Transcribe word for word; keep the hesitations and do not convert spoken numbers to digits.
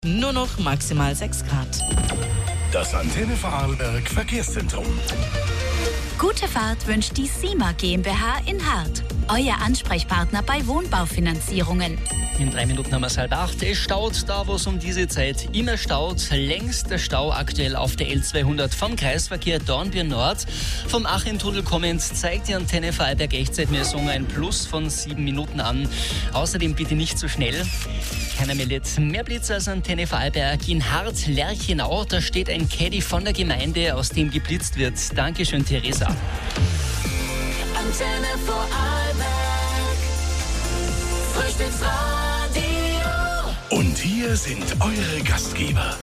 Nur noch maximal sechs Grad. Das Antenne Vorarlberg Verkehrszentrum. Gute Fahrt wünscht die SIMA GmbH in Hart. Euer Ansprechpartner bei Wohnbaufinanzierungen. In drei Minuten haben wir es halb acht. Es staut da, wo es um diese Zeit immer staut. Längster Stau aktuell auf der L zweihundert vom Kreisverkehr Dornbirn Nord. Vom Achimtunnel kommend zeigt die Antenne Vorarlberg Echtzeitmessung ein Plus von sieben Minuten an. Außerdem bitte nicht zu schnell. Keiner meldet mehr Blitz als Antenne Vorarlberg. In Hart-Lerchenau, da steht ein Caddy von der Gemeinde, aus dem geblitzt wird. Dankeschön, Theresa. Antenne Vorarlberg, Frühstücksradio. Und hier sind eure Gastgeber,